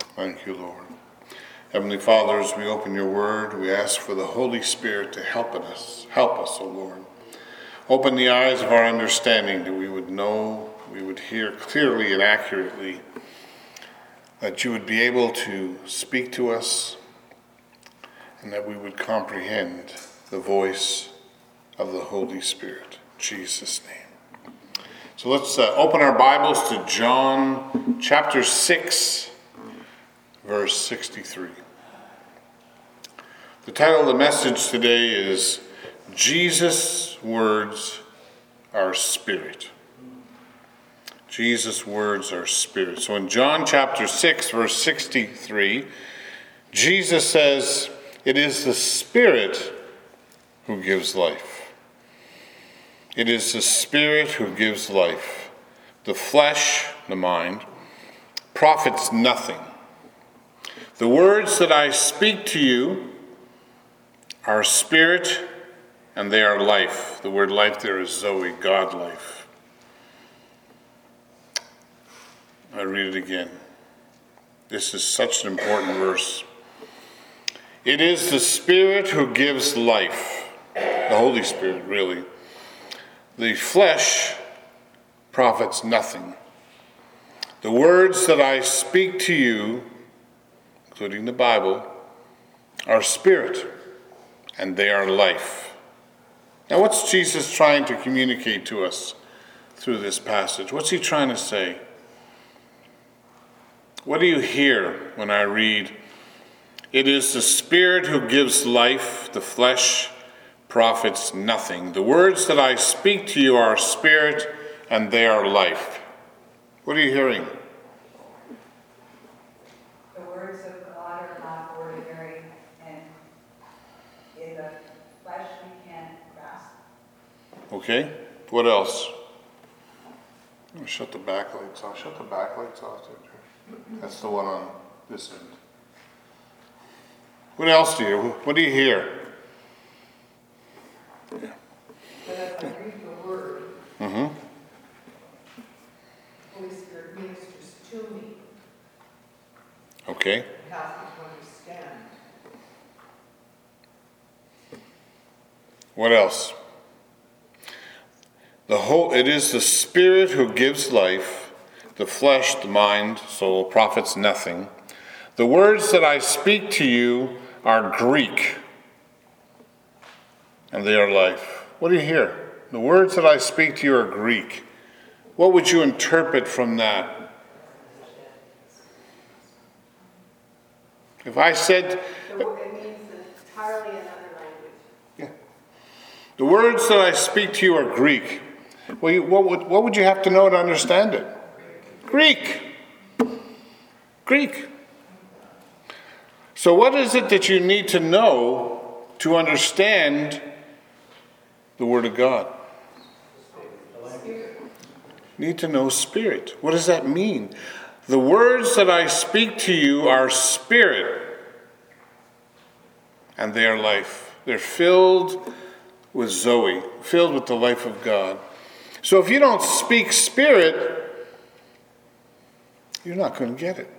Thank you, Lord. Heavenly Father, as we open your word, we ask for the Holy Spirit to help us. Help us, O Lord. Open the eyes of our understanding that we would know, we would hear clearly and accurately, that you would be able to speak to us, and that we would comprehend the voice of the Holy Spirit. In Jesus' name. So let's open our Bibles to John chapter 6, verse 63. The title of the message today is Jesus' Words Are Spirit. Jesus' words are spirit. So in John chapter 6, verse 63, Jesus says, "It is the Spirit who gives life. It is the Spirit who gives life. The flesh, the mind, profits nothing. The words that I speak to you are spirit, and they are life." The word life there is Zoe, God life. I read it again. This is such an important verse. It is the Spirit who gives life. The Holy Spirit, really. The flesh profits nothing. The words that I speak to you, including the Bible, are spirit, and they are life. Now, what's Jesus trying to communicate to us through this passage? What's he trying to say? What do you hear when I read, "It is the Spirit who gives life, the flesh profits nothing. The words that I speak to you are spirit, and they are life"? What are you hearing? The words of God are not ordinary, and in the flesh we can't grasp. Okay, what else? Let me shut the backlights off. Shut the backlights off there, George. That's the one on this end. What else do you, what do you hear? Yeah. But as I read the word, Holy Spirit ministers to me. Okay. It helps me to understand. What else? It is the Spirit who gives life. The flesh, the mind, soul profits nothing. The words that I speak to you are Greek, and they are life. What do you hear? The words that I speak to you are Greek. What would you interpret from that? If I said... It means entirely another language. Yeah. The words that I speak to you are Greek. Well, what would you have to know to understand it? Greek. Greek. So what is it that you need to know to understand the Word of God? Spirit. Need to know spirit. What does that mean? The words that I speak to you are spirit, and they are life. They're filled with Zoe, filled with the life of God. So if you don't speak spirit, you're not going to get it.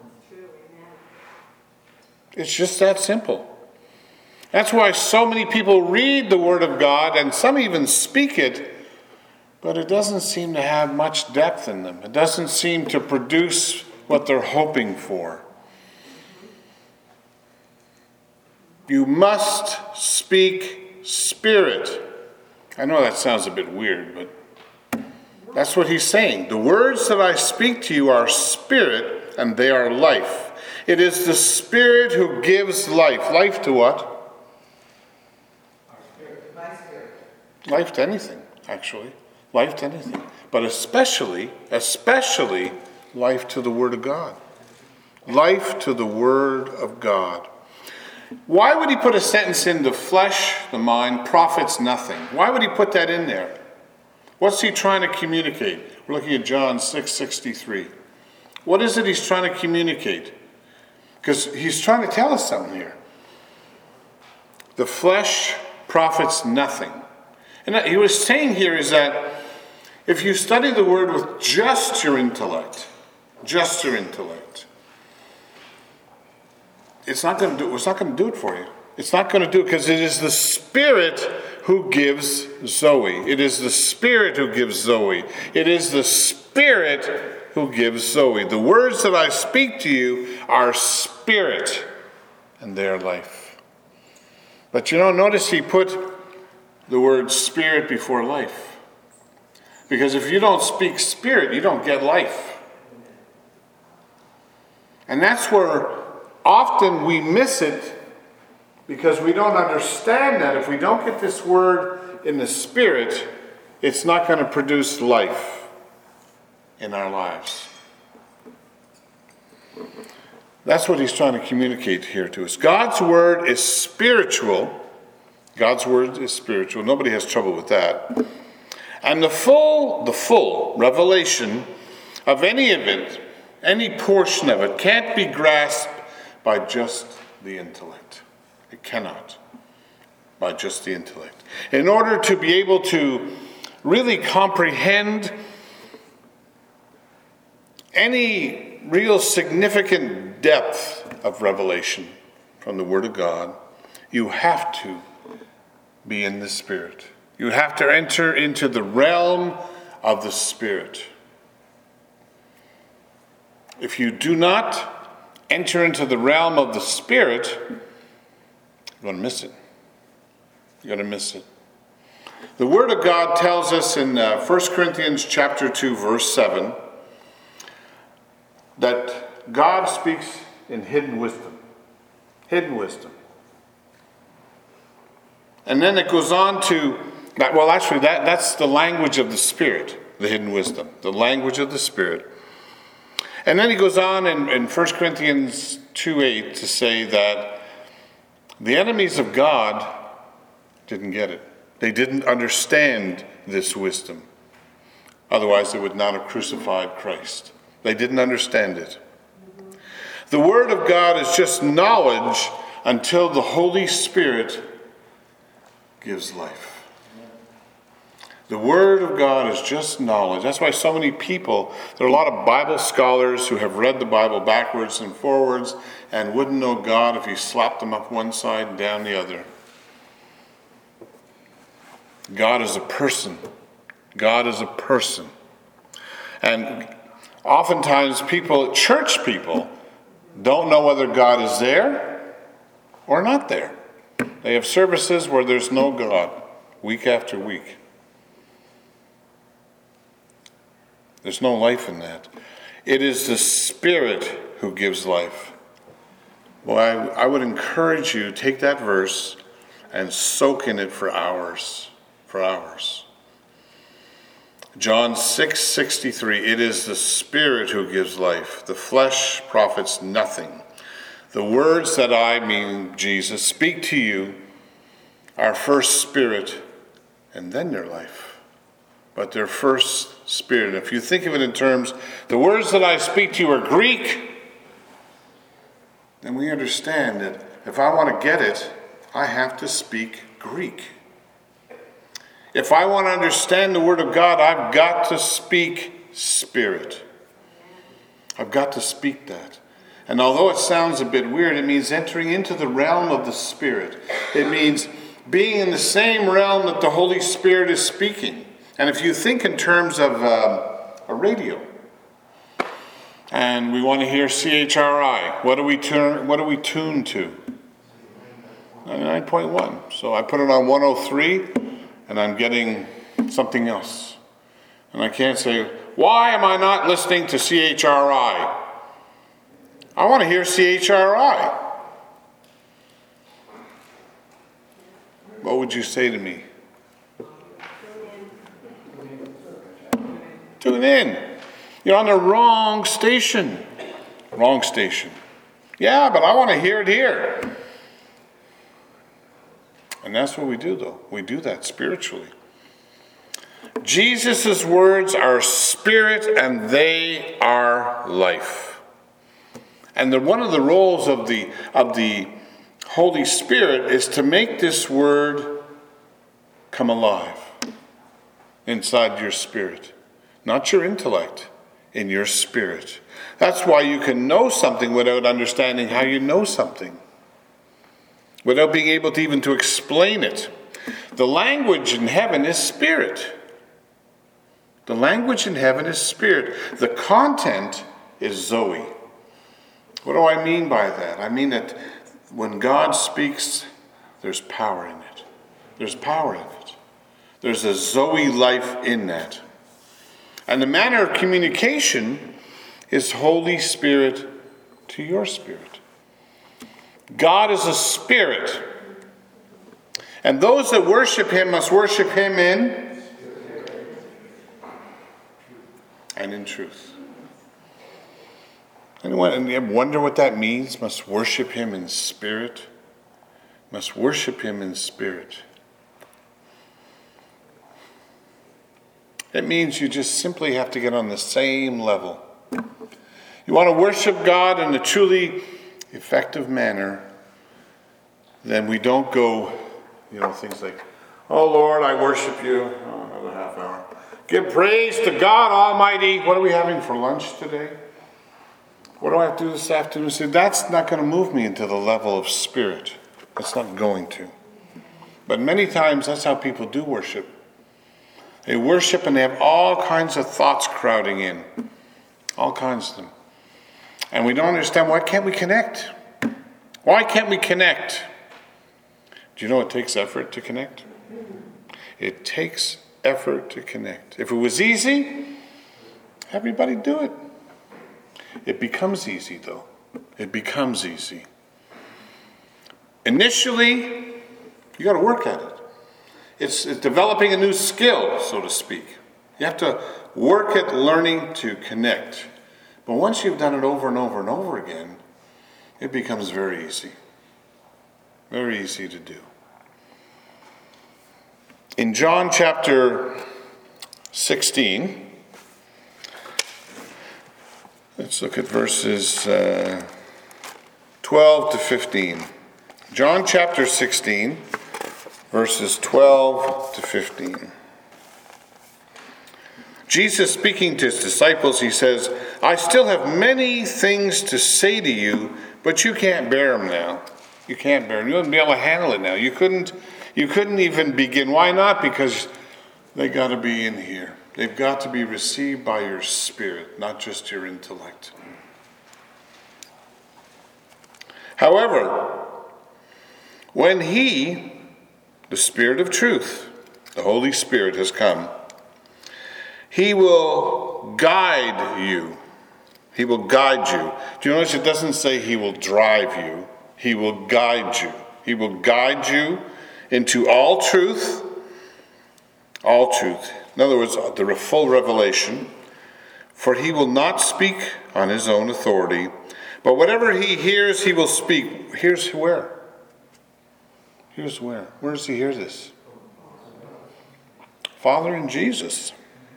It's just that simple. That's why so many people read the Word of God, and some even speak it, but it doesn't seem to have much depth in them. It doesn't seem to produce what they're hoping for. You must speak spirit. I know that sounds a bit weird, but that's what he's saying. The words that I speak to you are spirit, and they are life. It is the Spirit who gives life. Life to what? Our spirit. My spirit. Life to anything, actually. Life to anything. But especially life to the Word of God. Life to the Word of God. Why would he put a sentence in, the flesh, the mind, profits nothing? Why would he put that in there? What's he trying to communicate? We're looking at John 6:63. What is it he's trying to communicate? Because he's trying to tell us something here. The flesh profits nothing. And what he was saying here is that if you study the Word with just your intellect, it's not going to do it for you. It's not going to do it because it is the Spirit who gives Zoe. It is the Spirit who gives Zoe. It is the Spirit who gives Zoe. The words that I speak to you are spirit and they are life. But notice he put the word spirit before life. Because if you don't speak spirit, you don't get life. And that's where often we miss it, because we don't understand that if we don't get this word in the Spirit, it's not going to produce life in our lives. That's what he's trying to communicate here to us. God's word is spiritual. God's word is spiritual. Nobody has trouble with that. And the full revelation of any of it, any portion of it, can't be grasped by just the intellect. It cannot, by just the intellect. In order to be able to really comprehend any real significant depth of revelation from the Word of God, you have to be in the Spirit. You have to enter into the realm of the Spirit. If you do not enter into the realm of the Spirit, you're going to miss it. You're going to miss it. The Word of God tells us in 1 Corinthians chapter 2, verse 7, that God speaks in hidden wisdom. Hidden wisdom. And then it goes on to, that's the language of the Spirit, the hidden wisdom, the language of the Spirit. And then he goes on in 1 Corinthians 2:8 to say that the enemies of God didn't get it. They didn't understand this wisdom. Otherwise, they would not have crucified Christ. They didn't understand it. The Word of God is just knowledge until the Holy Spirit gives life. The Word of God is just knowledge. That's why so many people, there are a lot of Bible scholars who have read the Bible backwards and forwards and wouldn't know God if you slapped them up one side and down the other. God is a person. God is a person. And oftentimes church people, don't know whether God is there or not there. They have services where there's no God, week after week. There's no life in that. It is the Spirit who gives life. Well, I would encourage you to take that verse and soak in it for hours. For hours. John 6:63, it is the Spirit who gives life. The flesh profits nothing. The words that I, mean Jesus, speak to you are first spirit and then their life. But they're first spirit. If you think of it in terms, the words that I speak to you are Greek, then we understand that if I want to get it, I have to speak Greek. If I want to understand the Word of God, I've got to speak Spirit. I've got to speak that. And although it sounds a bit weird, it means entering into the realm of the Spirit. It means being in the same realm that the Holy Spirit is speaking. And if you think in terms of a radio, and we want to hear CHRI, what do we tune to? 99.1. So I put it on 103, and I'm getting something else. And I can't say, why am I not listening to CHRI? I want to hear CHRI. What would you say to me? Tune in. You're on the wrong station. Wrong station. Yeah, but I want to hear it here. And that's what we do, though. We do that spiritually. Jesus' words are spirit and they are life. And one of the roles of the Holy Spirit is to make this word come alive inside your spirit. Not your intellect. in your spirit. That's why you can know something without understanding how you know something, without being able to even to explain it. The language in heaven is spirit. The language in heaven is spirit. The content is Zoe. What do I mean by that? I mean that when God speaks, there's power in it. There's power in it. There's a Zoe life in that. And the manner of communication is Holy Spirit to your spirit. God is a spirit. And those that worship him must worship him in and in truth. Anyone wonder what that means? Must worship him in spirit. Must worship him in spirit. It means you just simply have to get on the same level. You want to worship God in a truly effective manner, then we don't go, things like, oh Lord, I worship you. Oh, another half hour. Give praise to God Almighty. What are we having for lunch today? What do I have to do this afternoon? See, that's not going to move me into the level of spirit. It's not going to. But many times that's how people do worship. They worship and they have all kinds of thoughts crowding in. All kinds of them. And we don't understand, why can't we connect? Why can't we connect? Do you know it takes effort to connect? It takes effort to connect. If it was easy, everybody do it. It becomes easy, though. It becomes easy. Initially, you got to work at it. It's developing a new skill, so to speak. You have to work at learning to connect. But once you've done it over and over and over again, it becomes very easy. Very easy to do. In John chapter 16, let's look at verses 12 to 15. John chapter 16, verses 12 to 15. Jesus speaking to his disciples, he says, I still have many things to say to you, but you can't bear them now. You can't bear them. You wouldn't be able to handle it now. You couldn't even begin. Why not? Because they got to be in here. They've got to be received by your spirit, not just your intellect. However, when he, the Spirit of truth, the Holy Spirit has come, he will guide you. He will guide you. Do you notice it doesn't say he will drive you? He will guide you. He will guide you into all truth. All truth. In other words, the full revelation. For he will not speak on his own authority, but whatever he hears, he will speak. Here's where. Here's where. Where does he hear this? Father and Jesus.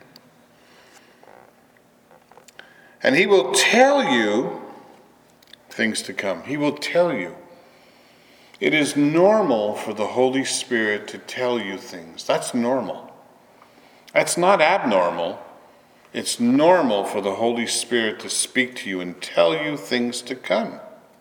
And he will tell you things to come. He will tell you. It is normal for the Holy Spirit to tell you things. That's normal. That's not abnormal. It's normal for the Holy Spirit to speak to you and tell you things to come.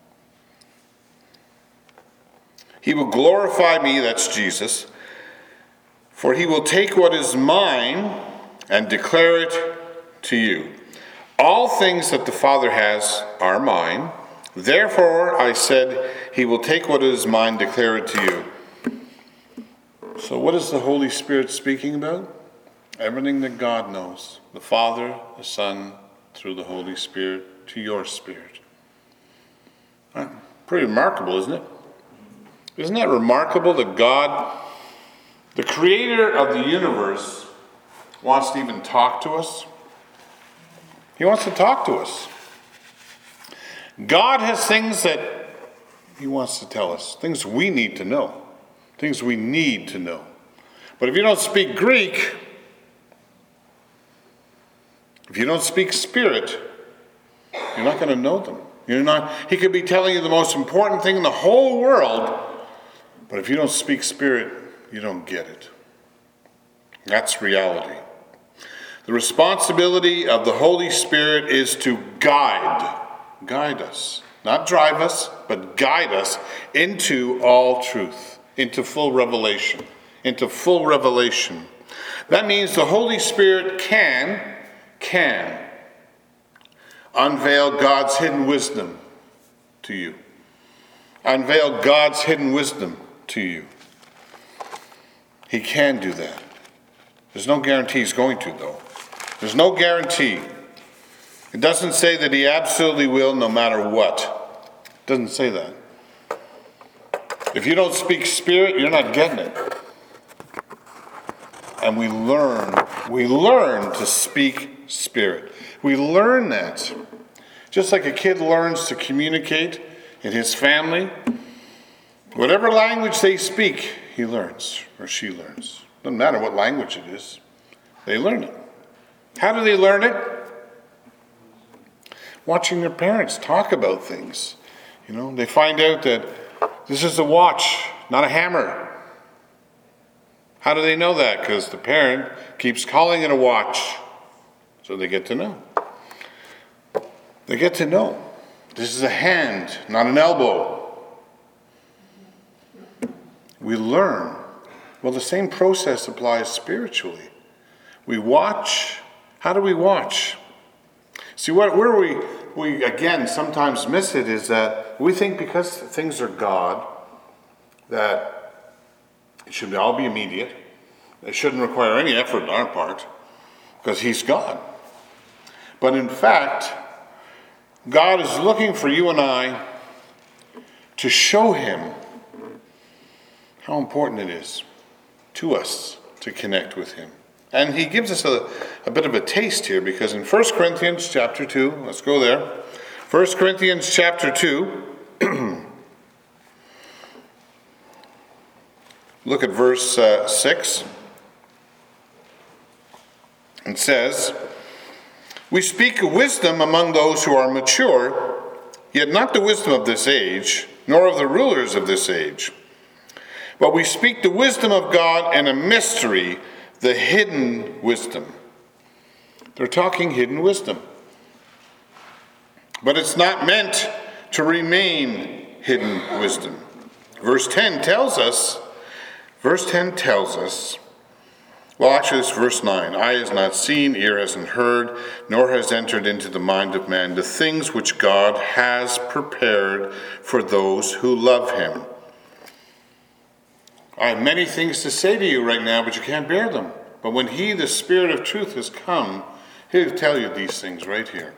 He will glorify me, that's Jesus, for he will take what is mine and declare it to you. All things that the Father has are mine. Therefore, I said, he will take what is mine, declare it to you. So what is the Holy Spirit speaking about? Everything that God knows. The Father, the Son, through the Holy Spirit, to your spirit. Pretty remarkable, isn't it? Isn't that remarkable that God, the creator of the universe, wants to even talk to us? He wants to talk to us. God has things that he wants to tell us, things we need to know, things we need to know. But if you don't speak Greek, if you don't speak spirit, you're not going to know them. He could be telling you the most important thing in the whole world, but if you don't speak spirit, you don't get it. That's reality. The responsibility of the Holy Spirit is to guide us, not drive us, but guide us into all truth, into full revelation, That means the Holy Spirit can unveil God's hidden wisdom to you. Unveil God's hidden wisdom to you. He can do that. There's no guarantee he's going to, though. There's no guarantee. It doesn't say that he absolutely will no matter what. It doesn't say that. If you don't speak Spirit, you're not getting it. And we learn to speak Spirit. We learn that. Just like a kid learns to communicate in his family, whatever language they speak, he learns or she learns. Doesn't matter what language it is. They learn it. How do they learn it? Watching their parents talk about things. They find out that this is a watch, not a hammer. How do they know that? Because the parent keeps calling it a watch. So they get to know. They get to know. This is a hand, not an elbow. We learn. Well, the same process applies spiritually. We watch. How do we watch? See, where we again sometimes miss it is that we think because things are God, that it should all be immediate. It shouldn't require any effort on our part, because he's God. But in fact, God is looking for you and I to show him how important it is to us to connect with him. And he gives us a bit of a taste here, because in 1 Corinthians chapter 2, let's go there. 1 Corinthians chapter 2, look at verse 6. It says, "We speak of wisdom among those who are mature, yet not the wisdom of this age, nor of the rulers of this age. But we speak the wisdom of God in a mystery, the hidden wisdom." They're talking hidden wisdom. But it's not meant to remain hidden wisdom. Verse 10 tells us, well, actually it's verse 9. "Eye has not seen, ear hasn't heard, nor has entered into the mind of man the things which God has prepared for those who love him." I have many things to say to you right now, but you can't bear them. But when he, the Spirit of truth, has come, he'll tell you these things right here.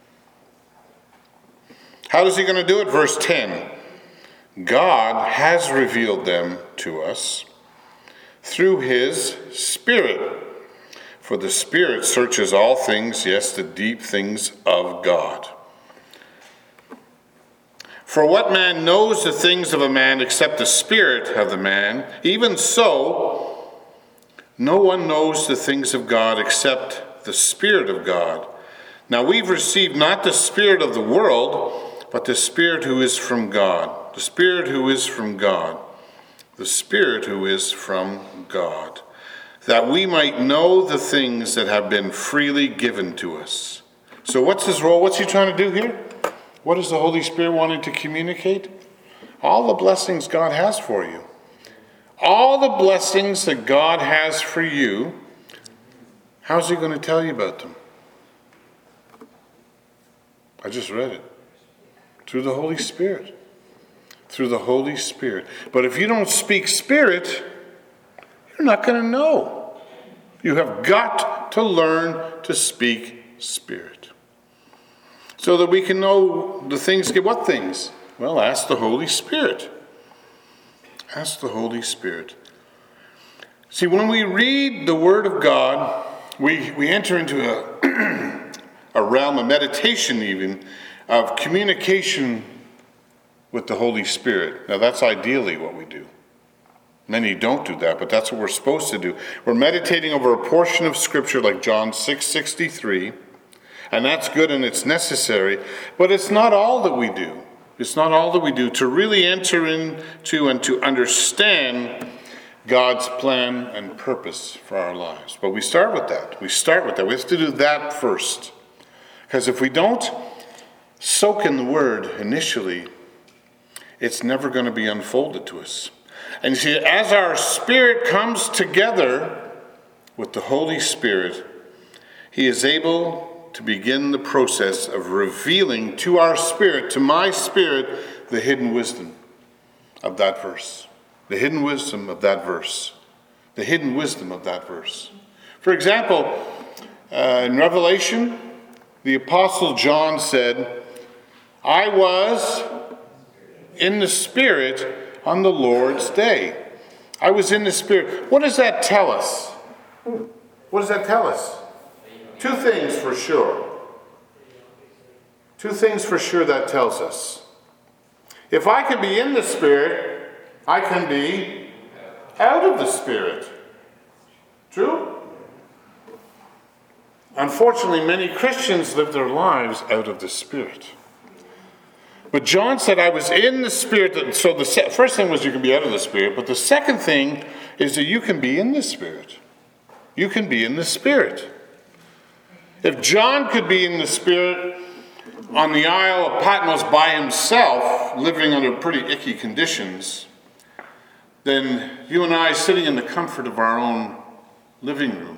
How is he going to do it? Verse 10. "God has revealed them to us through his Spirit. For the Spirit searches all things, yes, the deep things of God. For what man knows the things of a man except the Spirit of the man? Even so, no one knows the things of God except the Spirit of God. Now we've received not the spirit of the world, but the Spirit who is from God. The Spirit who is from God. The Spirit who is from God. That we might know the things that have been freely given to us." So what's his role? What's he trying to do here? What is the Holy Spirit wanting to communicate? All the blessings God has for you. All the blessings that God has for you. How's he going to tell you about them? I just read it. Through the Holy Spirit. Through the Holy Spirit. But if you don't speak Spirit, you're not going to know. You have got to learn to speak Spirit. So that we can know the things. What things? Well, ask the Holy Spirit. Ask the Holy Spirit. See, when we read the Word of God, we enter into a realm of meditation even, of communication with the Holy Spirit. Now that's ideally what we do. Many don't do that, but that's what we're supposed to do. We're meditating over a portion of Scripture like John 6:63, and that's good and it's necessary, but it's not all that we do. It's not all that we do. To really enter into and to understand God's plan and purpose for our lives. But we start with that. We have to do that first. Because if we don't soak in the Word initially, it's never going to be unfolded to us. And you see, as our spirit comes together with the Holy Spirit, He is able to begin the process of revealing to our spirit, to my spirit, the hidden wisdom of that verse. The hidden wisdom of that verse. The hidden wisdom of that verse. For example, in Revelation, the Apostle John said, I was in the Spirit on the Lord's day. I was in the Spirit. What does that tell us? What does that tell us? Two things for sure. Two things for sure that tells us. If I can be in the Spirit, I can be out of the Spirit. True? Unfortunately, many Christians live their lives out of the Spirit. But John said, I was in the Spirit. So the first thing was you can be out of the Spirit. But the second thing is that you can be in the Spirit. You can be in the Spirit. If John could be in the Spirit on the Isle of Patmos by himself, living under pretty icky conditions, then you and I, sitting in the comfort of our own living room,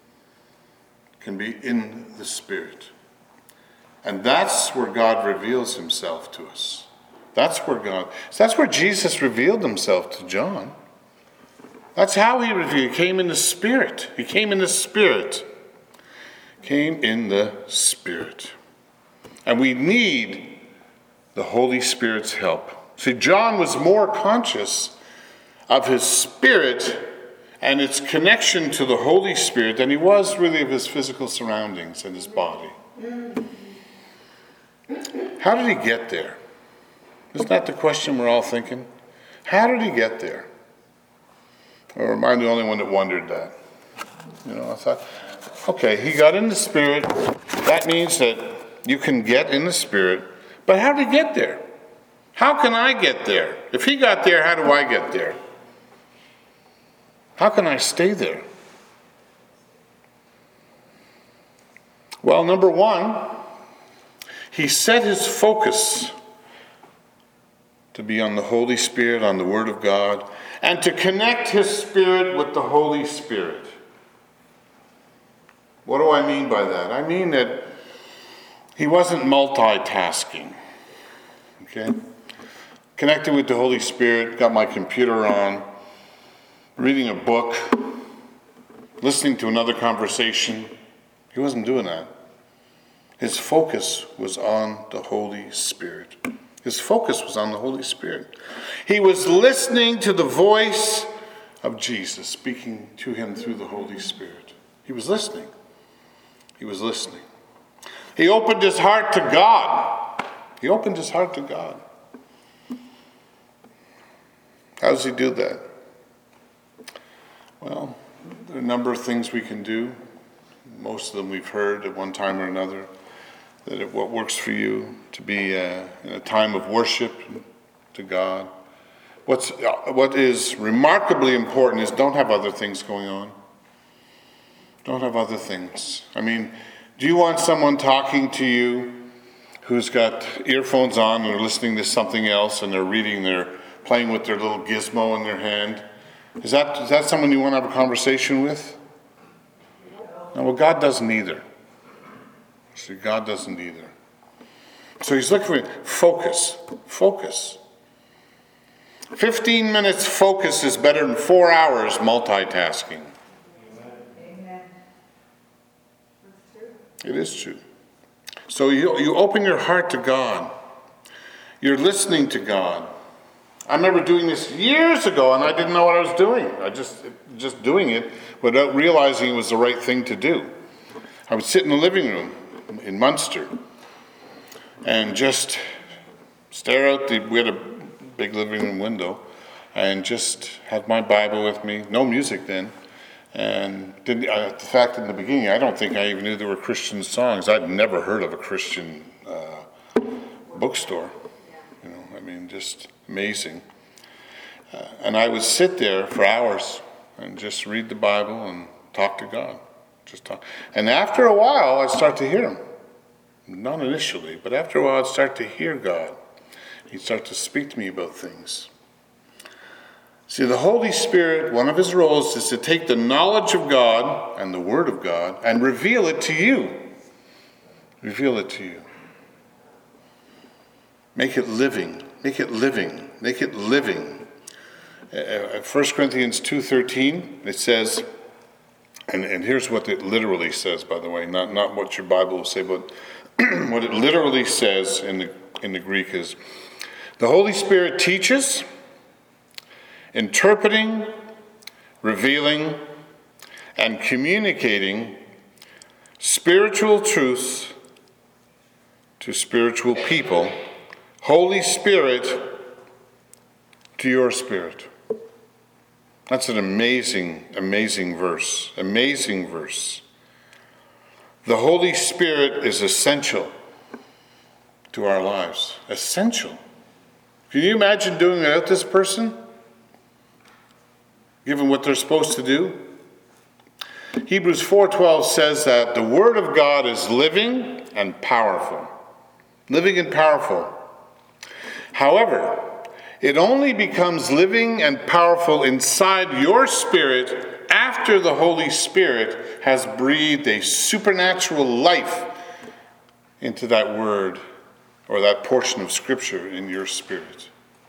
can be in the Spirit. And that's where God reveals himself to us. That's where Jesus revealed himself to John. That's how he revealed. He came in the Spirit. He came in the Spirit. Came in the Spirit. And we need the Holy Spirit's help. See, John was more conscious of his spirit and its connection to the Holy Spirit than he was really of his physical surroundings and his body. How did he get there? Isn't that the question we're all thinking? How did he get there? Or am I the only one that wondered that? I thought, okay, he got in the Spirit. That means that you can get in the Spirit. But how did he get there? How can I get there? If he got there, how do I get there? How can I stay there? Well, number one, he set his focus to be on the Holy Spirit, on the Word of God, and to connect his spirit with the Holy Spirit. What do I mean by that? I mean that he wasn't multitasking. Okay? Connected with the Holy Spirit, got my computer on, reading a book, listening to another conversation. He wasn't doing that. His focus was on the Holy Spirit. His focus was on the Holy Spirit. He was listening to the voice of Jesus, speaking to him through the Holy Spirit. He was listening. He was listening. He opened his heart to God. He opened his heart to God. How does he do that? Well, there are a number of things we can do. Most of them we've heard at one time or another. That what works for you to be in a time of worship to God. What is remarkably important is don't have other things going on. Don't have other things. I mean, do you want someone talking to you who's got earphones on and they're listening to something else and they're playing with their little gizmo in their hand? Is that someone you want to have a conversation with? No, well, God doesn't either. See, God doesn't either. So he's looking for focus. Focus. 15 minutes focus is better than 4 hours multitasking. Amen. That's true. It is true. So you open your heart to God. You're listening to God. I remember doing this years ago, and I didn't know what I was doing. I just doing it without realizing it was the right thing to do. I would sit in the living room in Munster and just stare out we had a big living room window, and just had my Bible with me, no music then, and in the beginning, I don't think I even knew there were Christian songs. I'd never heard of a Christian bookstore. Just amazing. And I would sit there for hours and just read the Bible and talk to God. Just talk. And after a while, I'd start to hear him. Not initially, but after a while, I'd start to hear God. He'd start to speak to me about things. See, the Holy Spirit, one of his roles is to take the knowledge of God and the Word of God and reveal it to you. Reveal it to you. Make it living. Make it living. Make it living. 1 Corinthians 2:13, it says, and here's what it literally says, by the way, not what your Bible will say, but what it literally says in the Greek is, the Holy Spirit teaches, interpreting, revealing, and communicating spiritual truths to spiritual people, Holy Spirit to your spirit. That's an amazing, amazing verse. Amazing verse. The Holy Spirit is essential to our lives. Essential. Can you imagine doing without this person? Given what they're supposed to do? Hebrews 4:12 says that the Word of God is living and powerful. Living and powerful. However, it only becomes living and powerful inside your spirit after the Holy Spirit has breathed a supernatural life into that word or that portion of Scripture in your spirit.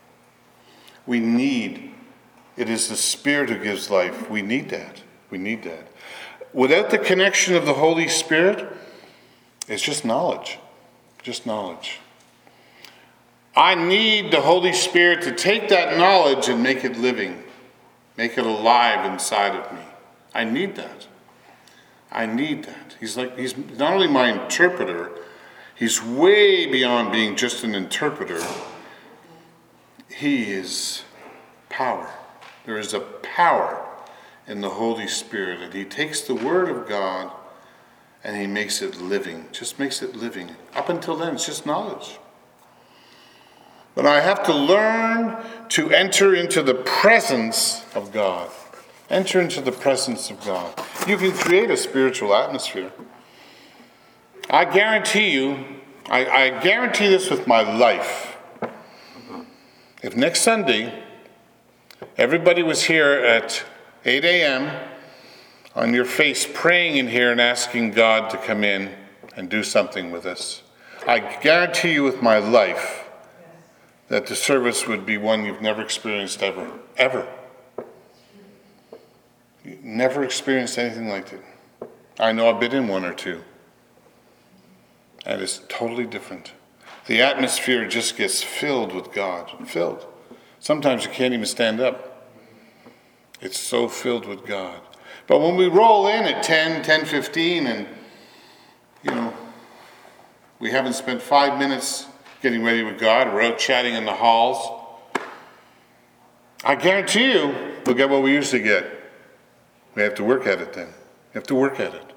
It is the Spirit who gives life. We need that. We need that. Without the connection of the Holy Spirit, it's just knowledge. Just knowledge. I need the Holy Spirit to take that knowledge and make it living. Make it alive inside of me. I need that. I need that. He's not only my interpreter, he's way beyond being just an interpreter. He is power. There is a power in the Holy Spirit, and he takes the Word of God and he makes it living. Just makes it living. Up until then, it's just knowledge. But I have to learn to enter into the presence of God. Enter into the presence of God. You can create a spiritual atmosphere. I guarantee you, I guarantee this with my life. If next Sunday, everybody was here at 8 a.m. on your face praying in here and asking God to come in and do something with us, I guarantee you with my life, that the service would be one you've never experienced ever. Ever. You've never experienced anything like it. I know I've been in one or two. And it's totally different. The atmosphere just gets filled with God. Filled. Sometimes you can't even stand up. It's so filled with God. But when we roll in at 10:15 and, we haven't spent 5 minutes getting ready with God, we're out chatting in the halls, I guarantee you we'll get what we used to get. We have to work at it then. We have to work at it.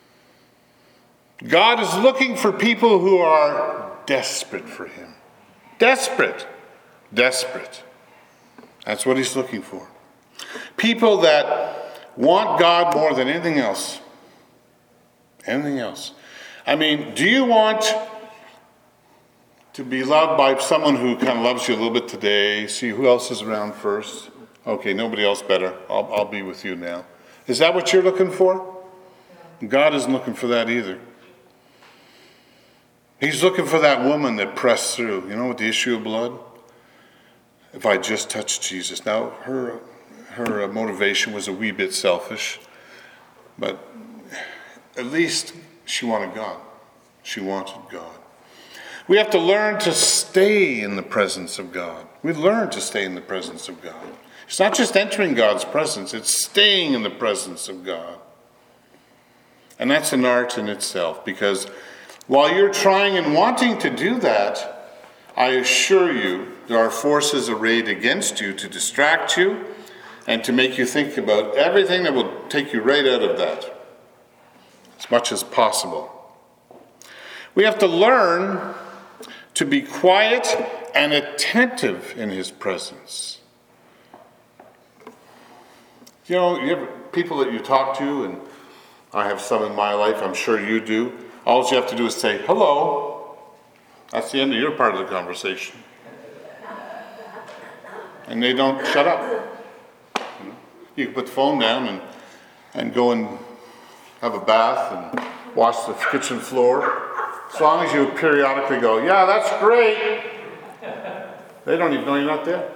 God is looking for people who are desperate for him. Desperate. Desperate. That's what he's looking for. People that want God more than anything else. Anything else. I mean, do you want to be loved by someone who kind of loves you a little bit today? See who else is around first. Okay, nobody else better. I'll be with you now. Is that what you're looking for? God isn't looking for that either. He's looking for that woman that pressed through. With the issue of blood? If I just touched Jesus. Now, her motivation was a wee bit selfish, but at least she wanted God. She wanted God. We have to learn to stay in the presence of God. We learn to stay in the presence of God. It's not just entering God's presence, it's staying in the presence of God. And that's an art in itself, because while you're trying and wanting to do that, I assure you there are forces arrayed against you to distract you and to make you think about everything that will take you right out of that, as much as possible. We have to learn to be quiet and attentive in his presence. You know, you have people that you talk to, and I have some in my life, I'm sure you do. All you have to do is say, hello. That's the end of your part of the conversation. And they don't shut up. You can put the phone down and go and have a bath and wash the kitchen floor. As long as you periodically go, yeah, that's great. They don't even know you're not there.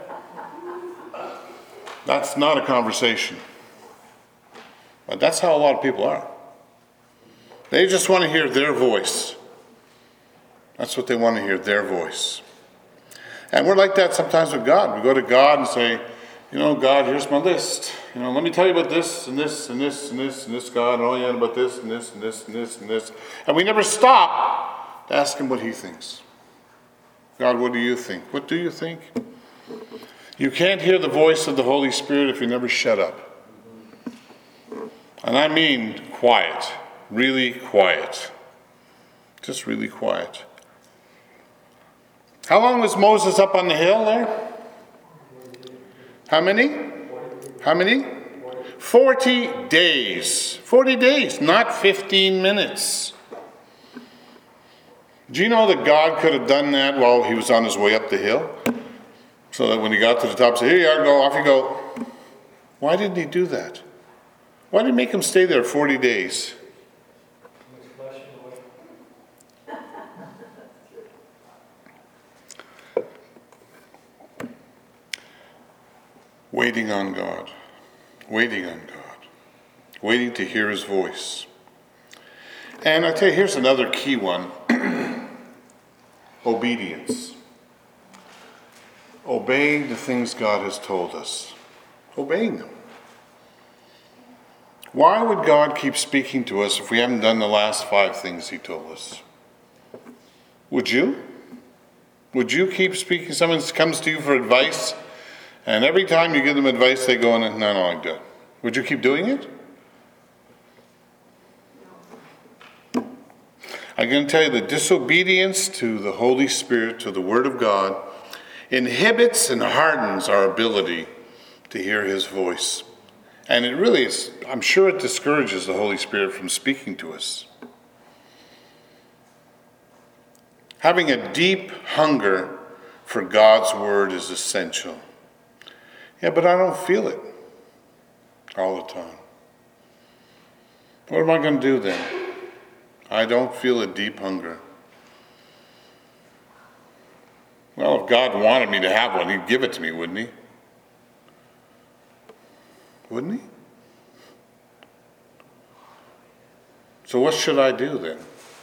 That's not a conversation. But that's how a lot of people are. They just want to hear their voice. That's what they want to hear, their voice. And we're like that sometimes with God. We go to God and say, you know, God, here's my list. You know, let me tell you about this and this and this and this and this, God, and oh yeah, about this and this and this and this and this. And we never stop to ask him what he thinks. God, what do you think? What do you think? You can't hear the voice of the Holy Spirit if you never shut up. And I mean quiet, really quiet. Just really quiet. How long was Moses up on the hill there? How many? How many? 40 days. 40 days, not 15 minutes. Do you know that God could have done that while he was on his way up the hill? So that when he got to the top, he said, here you are, go, off you go. Why didn't he do that? Why did he make him stay there 40 days? Waiting on God. Waiting on God. Waiting to hear his voice. And I tell you, here's another key one. Obedience. Obeying the things God has told us. Obeying them. Why would God keep speaking to us if we haven't done the last 5 things he told us? Would you? Would you keep speaking? Someone comes to you for advice, and every time you give them advice, they go, no, I'm good. Would you keep doing it? I'm going to tell you that disobedience to the Holy Spirit, to the Word of God, inhibits and hardens our ability to hear his voice. And it really is, I'm sure it discourages the Holy Spirit from speaking to us. Having a deep hunger for God's Word is essential. Yeah, but I don't feel it all the time. What am I going to do then? I don't feel a deep hunger. Well, if God wanted me to have one, he'd give it to me, wouldn't he? Wouldn't he? So what should I do then?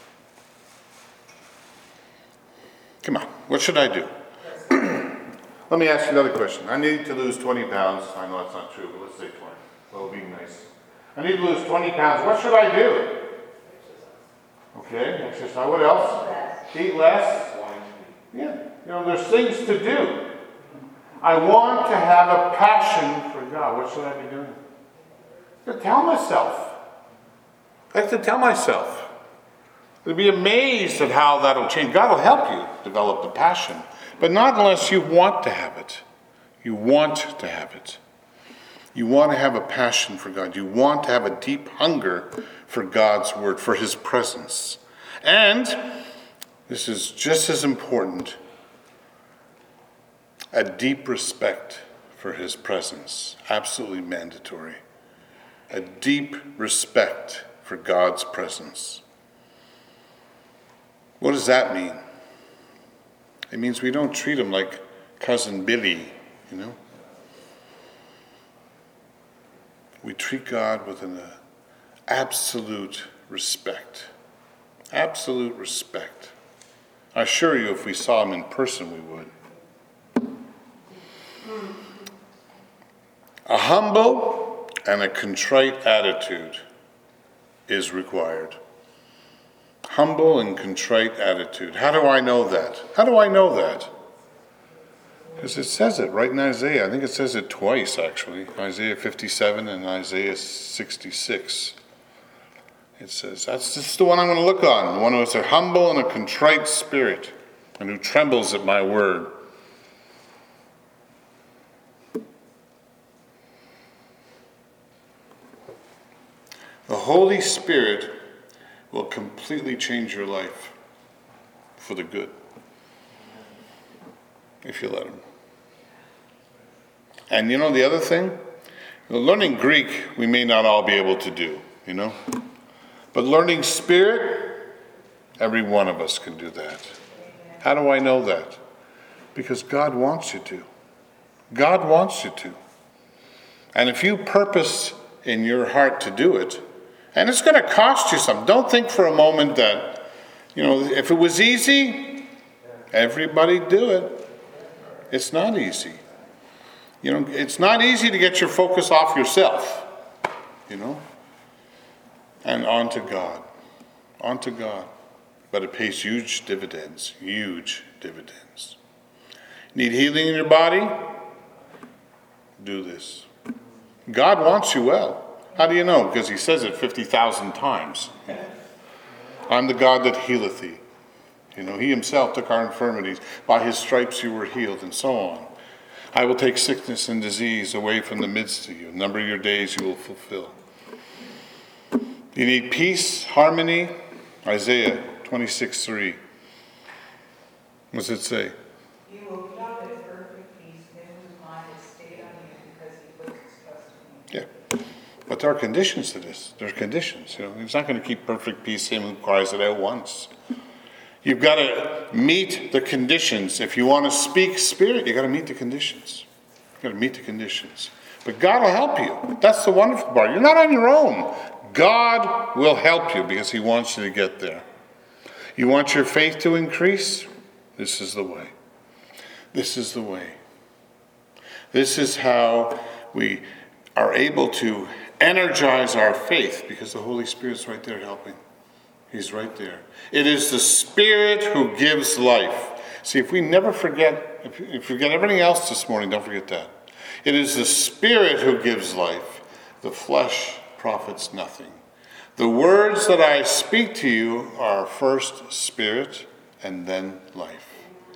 Come on, what should I do? Let me ask you another question. I need to lose 20 pounds. I know that's not true, but let's say 20. That would be nice. I need to lose 20 pounds. What should I do? Okay, exercise. What else? Eat less. Yeah, you know, there's things to do. I want to have a passion for God. What should I be doing? I have to tell myself. I have to tell myself. I'd be amazed at how that'll change. God will help you develop the passion, but not unless you want to have it. You want to have it. You want to have a passion for God. You want to have a deep hunger for God's Word, for his presence. And, this is just as important, a deep respect for his presence. Absolutely mandatory. A deep respect for God's presence. What does that mean? It means we don't treat him like Cousin Billy, you know. We treat God with an absolute respect. Absolute respect. I assure you, if we saw him in person, we would. A humble and a contrite attitude is required. Humble and contrite attitude. How do I know that? How do I know that? Because it says it right in Isaiah. I think it says it twice, actually. Isaiah 57 and Isaiah 66. It says, that's just the one I'm going to look on. The one who has a humble and a contrite spirit, and who trembles at my word. Holy Spirit will completely change your life for the good if you let him. And you know the other thing? Learning Greek, we may not all be able to do, you know? But learning Spirit, every one of us can do that. How do I know that? Because God wants you to. God wants you to. And if you purpose in your heart to do it, and it's going to cost you something. Don't think for a moment that, you know, if it was easy, everybody do it. It's not easy. You know, it's not easy to get your focus off yourself, you know, and onto God. Onto God. But it pays huge dividends. Huge dividends. Need healing in your body? Do this. God wants you well. How do you know? Because he says it 50,000 times. I'm the God that healeth thee. You know, he himself took our infirmities. By his stripes you were healed, and so on. I will take sickness and disease away from the midst of you. Number your days you will fulfill. You need peace, harmony. Isaiah 26:3. What does it say? You will keep in perfect peace him whose mind is stayed on you because he puts his trust in you. Yeah. But there are conditions to this. There are conditions. You know, he's not going to keep perfect peace him who cries it out once. You've got to meet the conditions. If you want to speak Spirit, you've got to meet the conditions. You've got to meet the conditions. But God will help you. That's the wonderful part. You're not on your own. God will help you because he wants you to get there. You want your faith to increase? This is the way. This is the way. This is how we are able to energize our faith because the Holy Spirit's right there helping. He's right there. It is the Spirit who gives life. See, if we never forget, if you forget everything else this morning, don't forget that. It is the Spirit who gives life. The flesh profits nothing. The words that I speak to you are first spirit and then life.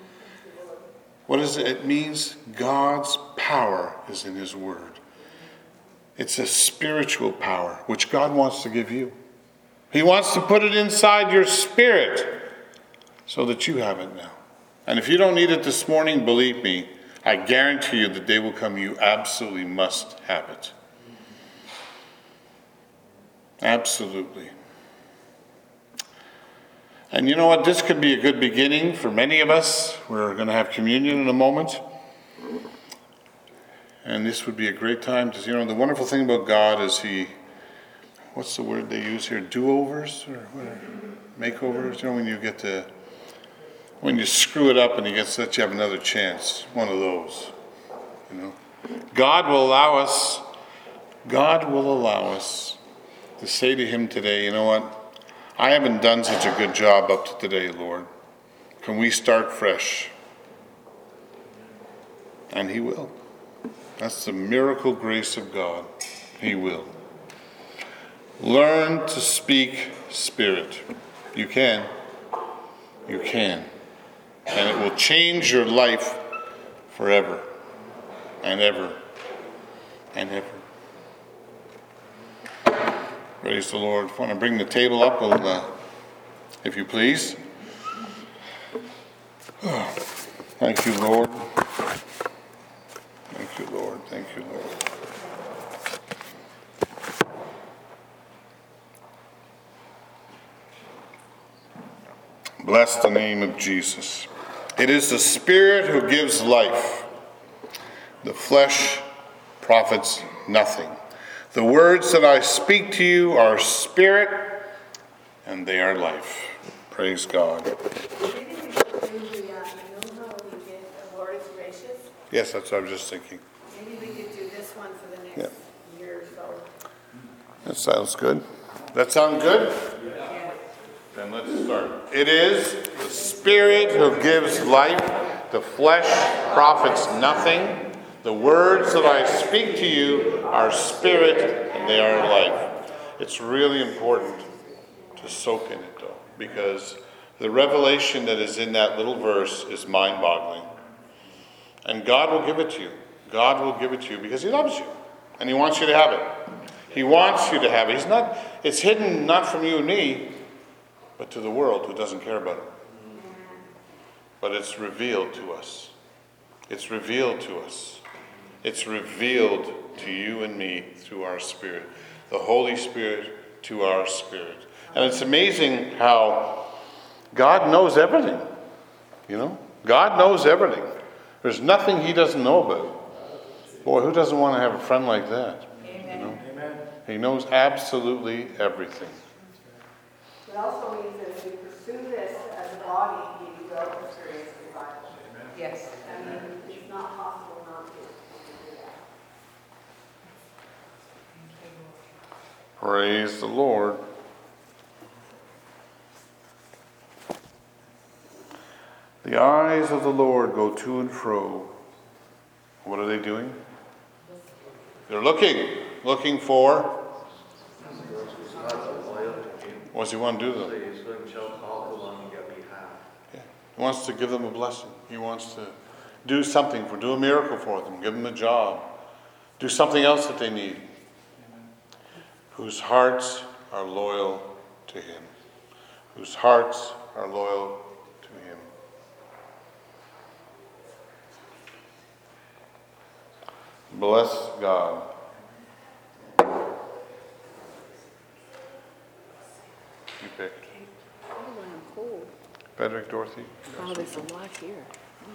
What is it? It means God's power is in his word. It's a spiritual power which God wants to give you. He wants to put it inside your spirit so that you have it now. And if you don't need it this morning, believe me, I guarantee you the day will come you absolutely must have it. Absolutely. And you know what? This could be a good beginning for many of us. We're going to have communion in a moment. And this would be a great time to, you know, the wonderful thing about God is he, what's the word they use here? Do-overs or whatever? Makeovers? You know, when you get to, when you screw it up and he gets that you have another chance. One of those, you know. God will allow us to say to him today, you know what? I haven't done such a good job up to today, Lord. Can we start fresh? And he will. That's the miracle grace of God. He will. Learn to speak Spirit. You can. You can. And it will change your life forever and ever and ever. Praise the Lord. I want to bring the table up, if you please. Oh, thank you, Lord. Thank you, Lord. Thank you, Lord. Bless the name of Jesus. It is the Spirit who gives life. The flesh profits nothing. The words that I speak to you are spirit, and they are life. Praise God. Maybe we should do the, you know how we did the Lord is Gracious? Yes, that's what I was just thinking. Maybe we could do this one for the next year or so. That sounds good. That sound good? Yeah. Then let's start. It is the Spirit who gives life. The flesh profits nothing. The words that I speak to you are spirit and they are life. It's really important to soak in it though, because the revelation that is in that little verse is mind-boggling. And God will give it to you. God will give it to you because he loves you and he wants you to have it. He wants you to have it. It's hidden not from you and me, but to the world who doesn't care about it. But it's revealed to us. It's revealed to us. It's revealed to you and me through our spirit. The Holy Spirit to our spirit. And it's amazing how God knows everything. You know? God knows everything. There's nothing he doesn't know about. Boy, who doesn't want to have a friend like that? Amen. You know? Amen. He knows absolutely everything. It also means that if we pursue this as a body, we will experience revival. Yes. I mean, it's not possible not to do that. Praise the Lord. The eyes of the Lord go to and fro. What are they doing? They're looking for. What does he want to do to them? Yeah. He wants to give them a blessing. He wants to do something do a miracle for them, give them a job, do something else that they need. Whose hearts are loyal to him. Whose hearts are loyal to him. Bless God. You pick. Oh, I'm cold. Frederick, Dorothy. Oh, there's a lot here.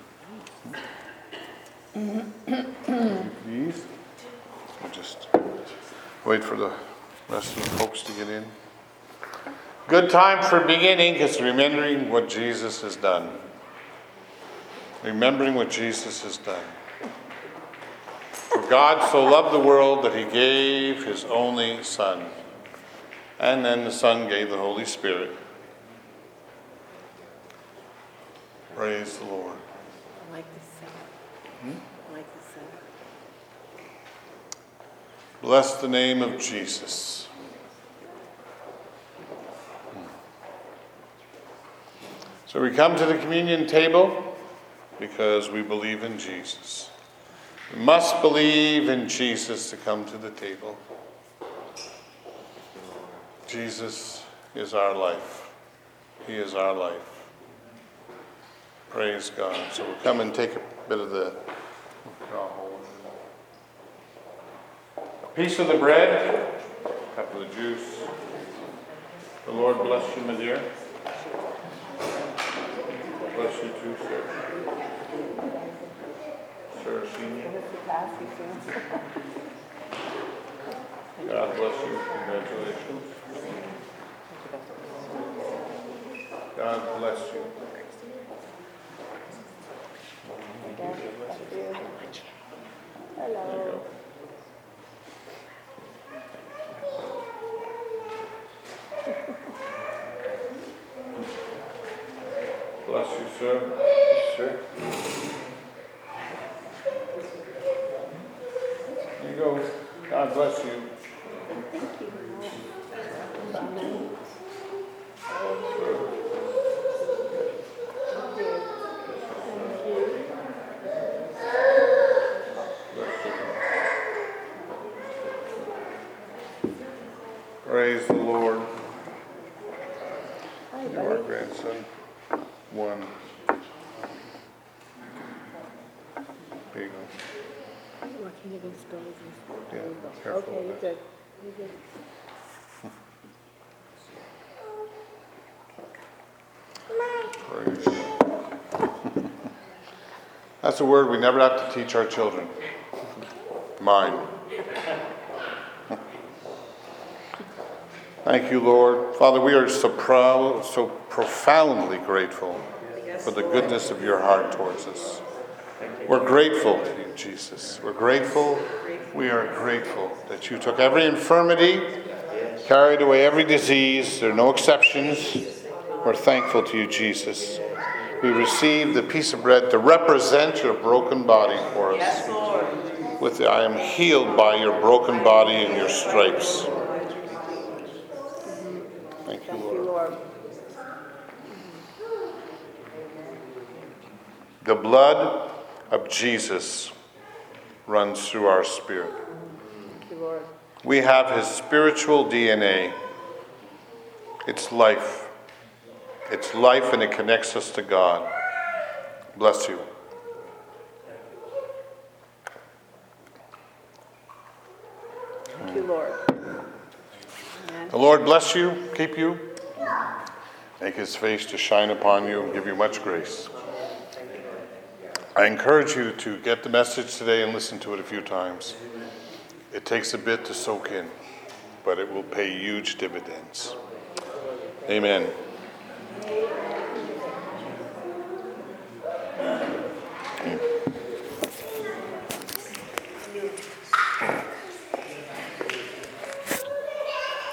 Please. We'll just wait for the rest of the folks to get in. Good time for beginning is remembering what Jesus has done. Remembering what Jesus has done. For God so loved the world that he gave his only Son. And then the Son gave the Holy Spirit. Praise the Lord. I like this sound. I like this sound. Bless the name of Jesus. So we come to the communion table because we believe in Jesus. We must believe in Jesus to come to the table. Jesus is our life. He is our life. Praise God. So we'll come and take a bit of the a piece of the bread, a cup of the juice. The Lord bless you, my dear. Bless you too, sir. Sir, senior. God bless you. Congratulations. God bless you. Hello. Bless you, sir. Sir. There you go. God bless you. Praise the Lord. You are grandson. One. There you go. Working against doors and stuff. Yeah, There you go. careful Okay, with you're that. good. You're good. Praise God. That's a word we never have to teach our children. Mine. Thank you, Lord. Father, we are so proud, so profoundly grateful for the goodness of your heart towards us. We're grateful to you, Jesus. We're grateful. We are grateful that you took every infirmity, carried away every disease. There are no exceptions. We're thankful to you, Jesus. We receive the piece of bread to represent your broken body for us. Yes, Lord. With the, I am healed by your broken body and your stripes. Thank you, Thank you, Lord. Lord. The blood of Jesus runs through our spirit. Thank you, Lord. We have his spiritual DNA. It's life. It's life, and it connects us to God. Bless you. Thank you, Lord. Amen. The Lord bless you, keep you, make his face to shine upon you, and give you much grace. I encourage you to get the message today and listen to it a few times. It takes a bit to soak in, but it will pay huge dividends. Amen.